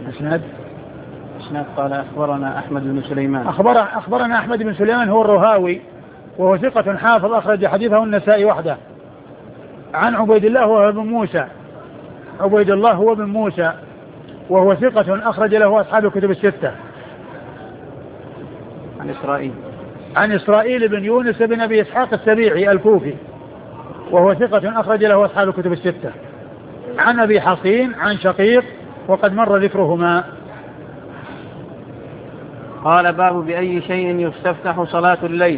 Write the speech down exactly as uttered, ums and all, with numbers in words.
إسناد إسناد قال أخبرنا أحمد بن سليمان. أخبر أخبرنا أحمد بن سليمان هو الرهاوي وهو ثقة حافظ أخرج حديثه النسائي وحده. عن عبيد الله هو بن موسى عبيد الله هو بن موسى وهو ثقة أخرج له أصحاب الكتب الستة. عن إسرائيل عن إسرائيل بن يونس بن أبي إسحاق السبيعي الكوفي وهو ثقة أخرج له أصحاب الكتب الستة. عن أبي حصين عن شقيق وقد مر ذكرهما. قال باب بأي شيء يستفتح صلاة الليل.